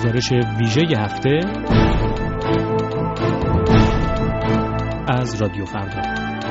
گزارش ویژه هفته از رادیو فردا.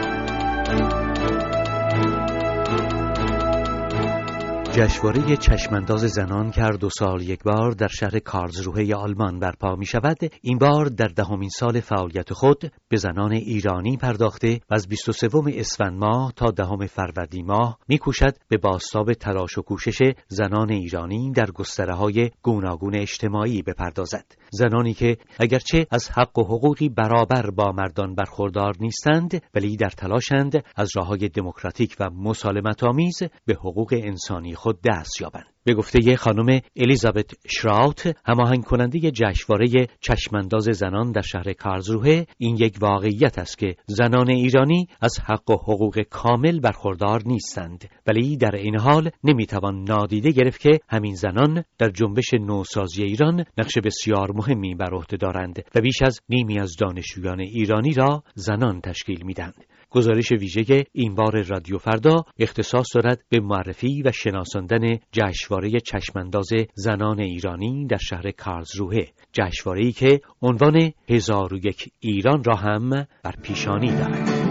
جشنواره چشمانداز زنان که هر 2 سال یک بار در شهر کارلسروه آلمان برپا می شود، این بار در 10مین سال فعالیت خود به زنان ایرانی پرداخته و از 23 اسفند ماه تا 10 فروردین ماه می کوشد به بازتاب تلاش و کوشش زنان ایرانی در گستره‌های گوناگون اجتماعی بپردازد. زنانی که اگرچه از حق و حقوقی برابر با مردان برخوردار نیستند، ولی در تلاشند از راه‌های دموکراتیک و مسالمت‌آمیز به حقوق انسانی خود دست یابند. به گفته خانم الیزابت شراوت، هماهنگ کننده جشنواره چشمانداز زنان در شهر کارلسروه، این یک واقعیت است که زنان ایرانی از حق و حقوق کامل برخوردار نیستند، ولی در این حال نمیتوان نادیده گرفت که همین زنان در جنبش نوسازی ایران نقش بسیار مهمی بر عهده دارند و بیش از نیمی از دانشجویان ایرانی را زنان تشکیل میدهند. گزارش ویژه این بار رادیو فردا اختصاص دارد به معرفی و شناساندن جشنواره چشمانداز زنان ایرانی در شهر کارلسروه، جشنواره‌ای که عنوان 1001 ایران را هم بر پیشانی دارد.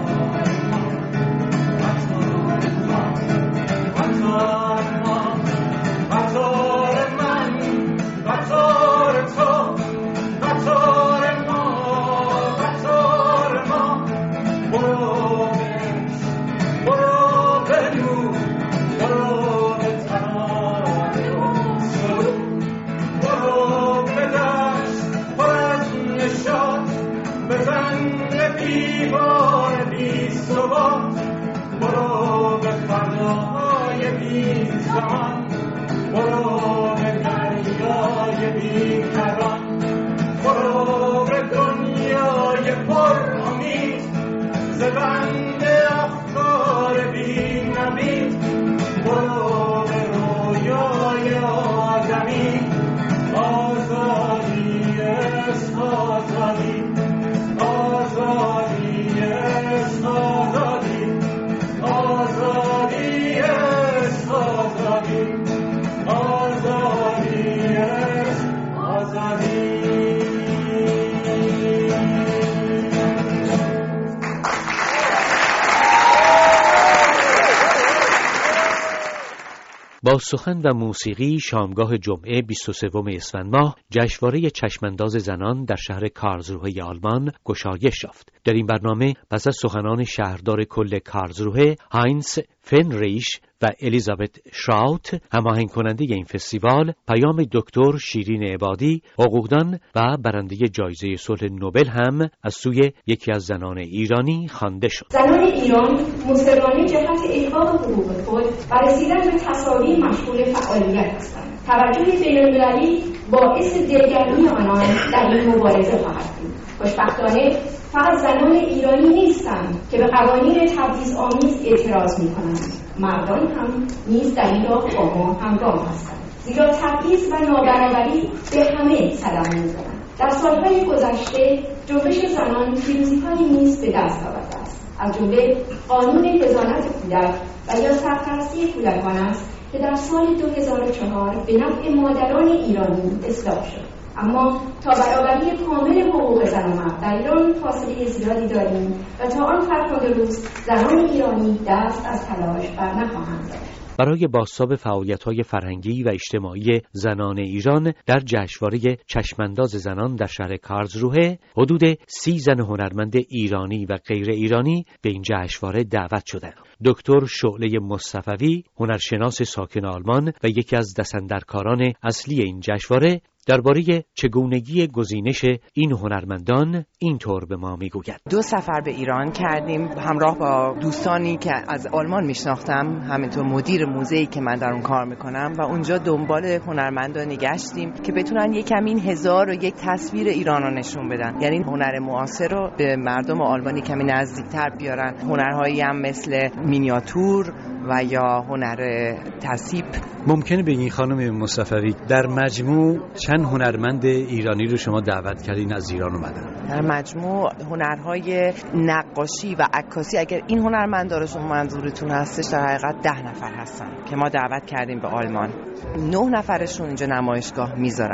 با سخن و موسیقی شامگاه جمعه 23 اسفند ماه جشنواره چشمانداز زنان در شهر کارلسروه آلمان گشایش یافت. در این برنامه پس از سخنان شهردار کل کارلسروه هاینز فنریش و الیزابت شراوت، هماهنگ کننده این فستیوال، پیام دکتر شیرین عبادی، حقوقدان و برنده جایزه صلح نوبل هم از سوی یکی از زنان ایرانی خوانده شد. زنان ایران مصرانه جهت احقاق حقوق خود و رسیدن به تساوی مشغول فعالیت هستند. توجه بین‌المللی باعث دلگرمی آنان در این مبارزه خواهد بود. خوشبختانه فقط زنان ایرانی نیستند که به قوانین تبعیض‌آمیز اعتراض می‌کنند. مردان هم نیز در این راه با ما همراه هستند، زیرا تبعیض و نابرابری به همه صدمه می‌زنند. در سالهای گذشته جنبش زنان پیروزی‌هایی نیز به دست آورده است، از جمله قانون حضانت کودک و یا سرپرستی کودکان است که در سال 2004 به نفع مادران ایرانی اصلاح شد. اما تا برابری کامل حقوق زن و مرد در ایران فاصله زیادی داریم و تا آن فرخنده روز زنان ایرانی دست از تلاش بر نخواهند داشت. برای بازتاب فعالیت‌های فرهنگی و اجتماعی زنان ایران در جشنواره چشمانداز زنان در شهر کارلسروه، حدود 30 زن هنرمند ایرانی و غیر ایرانی به این جشنواره دعوت شدند. دکتر شعله مصطفوی، هنرشناس ساکن آلمان و یکی از دستاندرکاران اصلی این جشنواره، درباره چگونگی گزینش این هنرمندان اینطور به ما میگوید. 2 سفر به ایران کردیم همراه با دوستانی که از آلمان میشناختم، همینطور مدیر موزه‌ای که من در اون کار میکنم، و اونجا دنبال هنرمندانی گشتیم که بتونن یکم این 1001 تصویر ایران رو نشون بدن، یعنی هنر معاصر رو به مردم آلمانی کمی نزدیکتر بیارن. هنرهایی هم مثل مینیاتور و یا هنر تصیب. ممکنه بگین خانم مصطفوی در مجموع چند هنرمند ایرانی رو شما دعوت کردین از ایران اومدن؟ در مجموع هنرهای نقاشی و عکاسی، اگر این هنرمندا رو شما منظورتون هستش، در حقیقت 10 نفر هستن که ما دعوت کردیم به آلمان. 9 نفرشون اینجا نمایشگاه میذارن.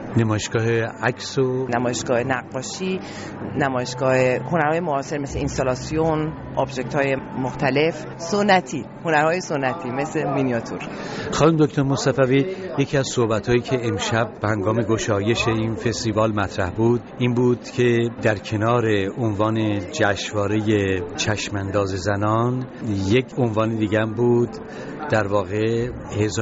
نمایشگاه عکس و نمایشگاه نقاشی، نمایشگاه هنرهای معاصر مثل اینستالاسیون، آبجکت‌های مختلف، سنتی، هنرهای سنتی مثل مینیاتور. خانم دکتر مصطفی، یکی از صحبت‌هایی که امشب به هنگام گشایش این فستیوال مطرح بود این بود که در کنار عنوان جشنواره چشمانداز زنان یک عنوان دیگه بود، در واقع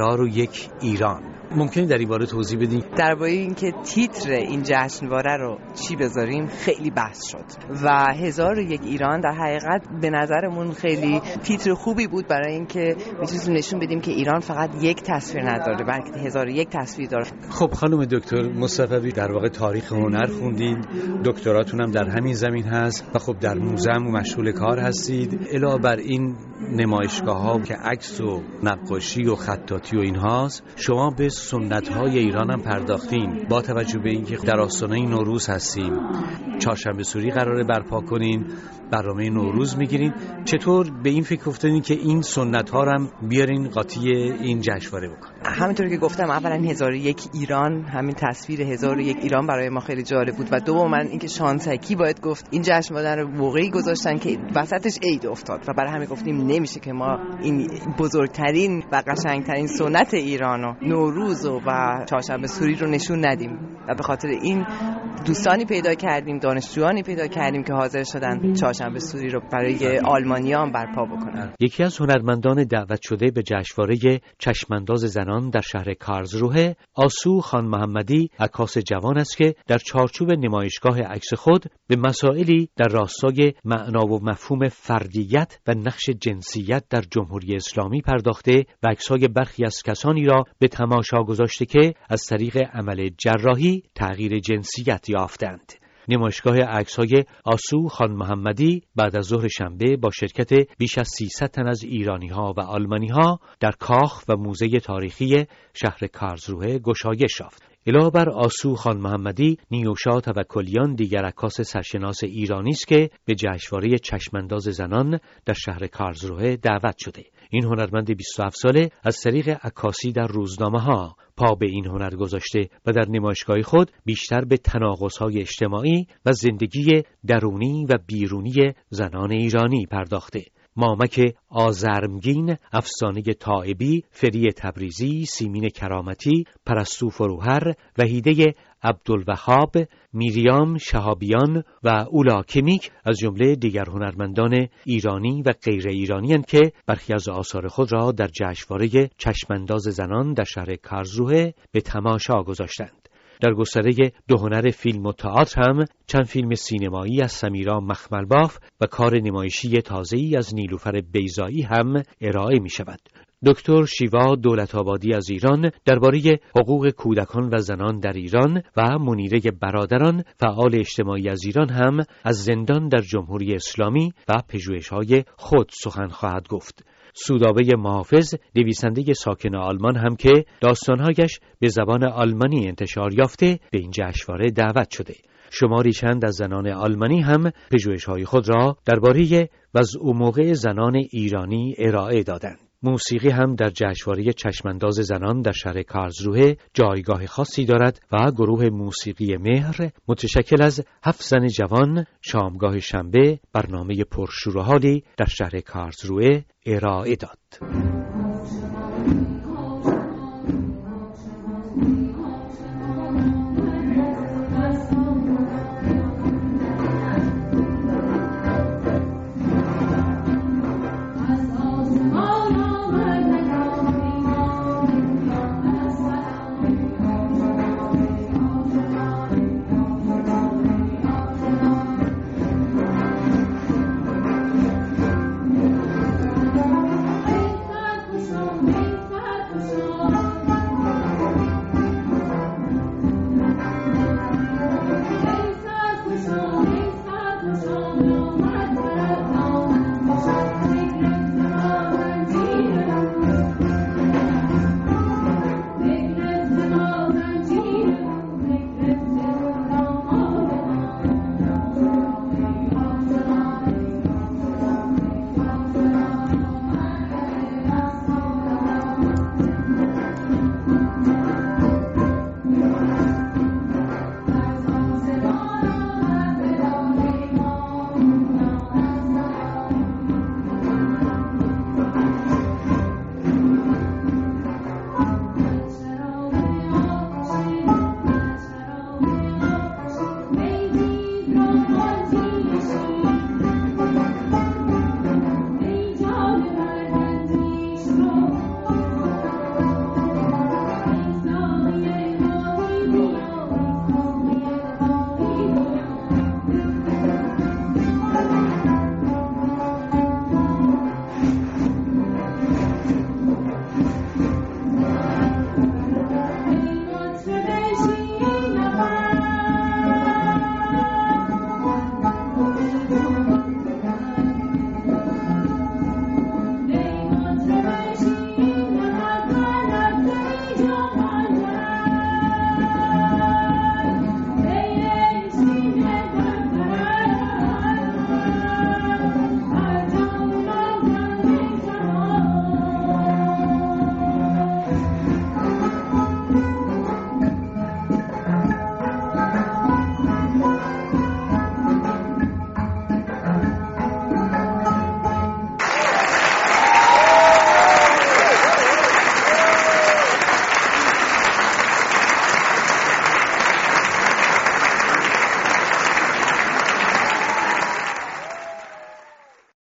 1001 ایران. ممکنه در این باره توضیح بدین؟ درباره اینکه تیتر این جشنواره رو چی بذاریم خیلی بحث شد و 1001 ایران در حقیقت به نظرمون خیلی تیتر خوبی بود، برای اینکه میتونیم نشون بدیم که ایران فقط یک تصویر نداره بلکه 1001 تصویر داره. خب خانم دکتر مصطفی، در واقع تاریخ هنر خوندید، دکتراتون هم در همین زمین هست و خب در موزه هم مشغول کار هستید. علاوه بر این نمایشگاه‌ها که عکس و نقاشی و خطاطی و اینهاست، شما به سنت‌های ایران هم پرداختین. با توجه به اینکه در آستانه نوروز هستیم، چهارشنبه سوری قراره برپا کنین، برنامه نوروز میگیرین، چطور به این فکر افتادین که این سنت‌ها رو هم بیارین قاطی این جشنواره بکنین؟ همینطور که گفتم، اولا 1001 ایران، همین تصویر 1001 ایران برای ما خیلی جالب بود و دوما اینکه شانسکی باید گفت این جشنواره رو موقعی گذاشتن که وسطش عید افتاد و برای همین گفتیم نمیشه که ما این بزرگترین و قشنگترین سنت ایرانو، نوروز و چهارشنبه سوری رو نشون ندیم و به خاطر این دوستانی پیدا کردیم، دانشجویانی پیدا کردیم که حاضر شدن چهارشنبه سوری رو برای آلمانیان برپا بکنن. یکی از هنرمندان دعوت شده به جشنواره چشمانداز زنان در شهر کارلسروه، آسو خان محمدی، عکاس جوان است که در چارچوب نمایشگاه عکس خود به مسائلی در راستای معنا و مفهوم فردیت و نقش جنسیت در جمهوری اسلامی پرداخته و عکس‌های برخی از کسانی را به تماشا گذاشته که از طریق عمل جراحی تغییر جنسیت یافتند. نمایشگاه عکس‌های آسو خان محمدی بعد از ظهر شنبه با شرکت بیش از 300 تن از ایرانی‌ها و آلمانی‌ها در کاخ و موزه تاریخی شهر کارلسروه گشایش یافت. علاوه بر آسو خان محمدی، نیوشا توکلیان دیگر عکاس سرشناس ایرانی است که به جشنواره چشمانداز زنان در شهر کارلسروه دعوت شده. این هنرمند 27 ساله از طریق عکاسی در روزنامه‌ها پا به این هنر گذاشته و در نمایشگاه خود بیشتر به تناقض‌های اجتماعی و زندگی درونی و بیرونی زنان ایرانی پرداخته. مامک آزرمگین، افسانه طائبی، فری تبریزی، سیمین کرامتی، پرستو فروهر، وحیده عبدالوهاب، میریام شهابیان و اولا کمیک از جمله دیگر هنرمندان ایرانی و غیر ایرانی هستند که برخی از آثار خود را در جشنواره چشمانداز زنان در شهر کارلسروه به تماشا گذاشتند. در گستره دو هنر فیلم و تئاتر هم چند فیلم سینمایی از سمیرا مخملباف و کار نمایشی تازه‌ای از نیلوفر بیضایی هم ارائه می شود. دکتر شیوا دولت‌آبادی از ایران درباره حقوق کودکان و زنان در ایران و منیره برادران، فعال اجتماعی از ایران، هم از زندان در جمهوری اسلامی و پژوهش‌های خود سخن خواهد گفت. سودابه محافظ، نویسنده ساکن آلمان، هم که داستانهایش به زبان آلمانی انتشار یافته به این جشنواره دعوت شده. شماری چند از زنان آلمانی هم پژوهش‌های خود را درباره وضع و موقع زنان ایرانی ارائه دادند. موسیقی هم در جشنواره چشمانداز زنان در شهر کارلسروه جایگاه خاصی دارد و گروه موسیقی مهر متشکل از 7 زن جوان شامگاه شنبه برنامه پرشور و حالی در شهر کارلسروه ارائه داد.